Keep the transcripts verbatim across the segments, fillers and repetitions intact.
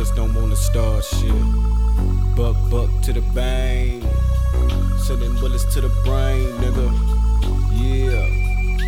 niggas don't wanna start shit. Buck, buck to the bang. Sending bullets to the brain, nigga. Yeah.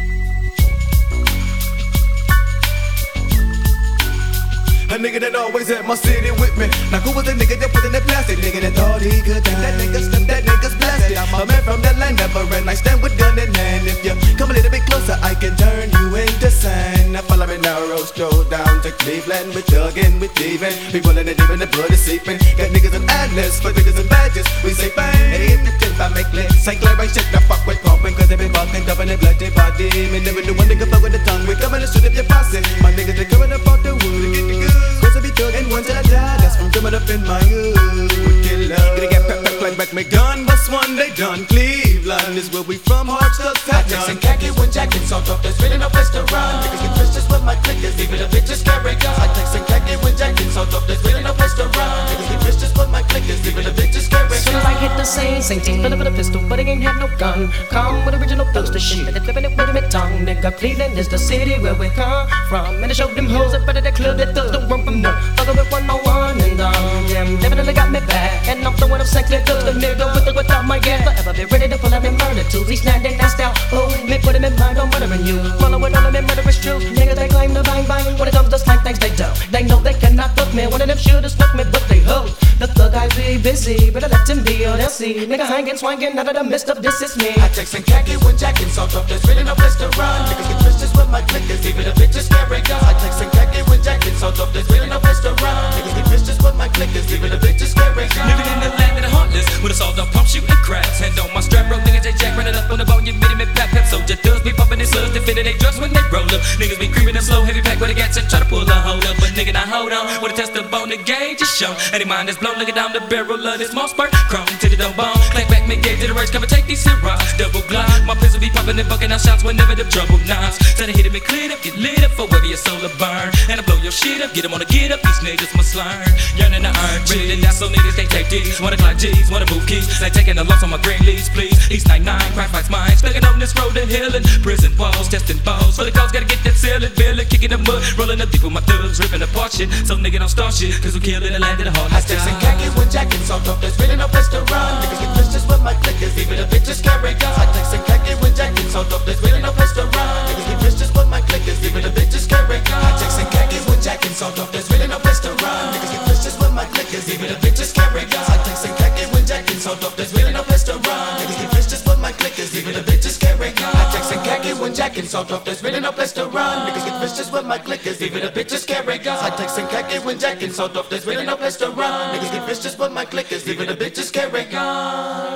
A nigga that always at my city with me. Now who was the nigga that put in that plastic? Nigga that thought he could die. That nigga slipped, that nigga's blasted. I'm a man from that land, never ran. I stand with gun in hand. If you come a little bit closer, I can turn you into sand. Now follow me now, road stroll down to Cleveland. We're thuggin', we're thieving. People in the deep in the blood is seeping. Got niggas in atlas, for niggas in badges. We say bang. Hey, hit the tip, I make licks. Saint Clair, I shit the fuck with pumping. Cause they been bucking, dumping their bloody body. Me never knew one nigga fuck with the tongue. We coming to shoot up your posse. My niggas, they coming up out the wood to get the goods. Cause I be thuggin' one till I die. That's from coming up in my hood. Killer. Gonna get pep, pep, like back my gun. Bust one, they done. Cleveland is where we from. Hard stuff, tap none. And khaki when jackets on top, there's really no place to run. Niggas get twisted with my clickers, even the bitches carry guns. I text and khaki when jackets on top, there's really no place to run. Niggas get twisted with my clickers, even the bitches carry guns. Soon as I hit the scene, same team filled up with a pistol, but he ain't had no gun. Come with original thugs to shit, but they flipping it with a tongue. Nigga, Cleveland is the city where we come from. And I showed them hoes up better they clear their thugs don't run from none. Fuckin' with one on one and um, yeah, definitely got me back. And I'm throwing up sexy thugs, the nigga with or without my gas. Forever be ready to pull up and murder too. Each night they dance down, oh, me put him in mind on murdering you. Follow it all of them murderous true. Niggas they claim to bang bang. When it comes to slang things they don't. They know they cannot fuck me. One of them shooters snuck me, but they hoe. The thug I be busy, but I let him be or they'll see. Nigga hanging, swanging, out of the midst of this is me. I text and khaki when jackets on top, there's really no place to run. Niggas get twisted with my clickers, even the bitches carry guns. I text and khaki when jackets on top, there's really no place to run. Niggas get twisted with my clickers, even the bitches carry guns. Living in the land of the heartless, with us all done pump shooting cracks. Hand on my strap, bro, niggas they jack, running up on the bone, you made him in back. Pep soldier thugs be pumping his slugs, defending they drugs when they roll up. Niggas be creeping and slow, heavy pack with a gas and try to pull a hold up. But nigga, now hold on, with a test of bone, the gauge is shown. Any mind is blown, looking down the barrel of this small spark. Chrome to the dumb bone, clap back, make gauge to the race, come and take these rocks. Double glide, my pistol be pumping and bucking out shots whenever the trouble knocks. Tell the hit it be cleared up, get lit up, forever your solar burn. And I blow your shit up, get them on the get up, these niggas must learn. Yearning to earn, ready to die, so niggas can't take these. Wanna clock G's, wanna move keys, like taking a loss on my green leaves, please. East nine nine, crack fights mine, stuck on this road to healing. Prison walls, testing balls, for the cause gotta get that ceiling, feeling, kicking the mud, rolling up deep with my thugs, ripping apart shit. So nigga don't start shit, cause we killin' the land of the heart. I text and khaki when jackets on top, there's really no place to run. Niggas get twisted with my clickers, even the bitches carry guns. I text and khaki when jackets on top, there's really no place to run. Niggas get twisted with my clickers, even the bitches carry guns. I text and khaki when jackets on top, there's really no place to run. Niggas get twisted with my clickers, even the bitches carry guns. I text and khaki when jackets on top, there's really no place to run. Niggas get twisted with my clickers, even the bitches carry guns. I text and khaki when jackets on top, there's really no place to run. Niggas get twisted with my clickers, even the bitches carry guns. I text and khaki when jackets on top, there's really no place to run. Niggas get twisted with my clickers, even the bitches carry guns.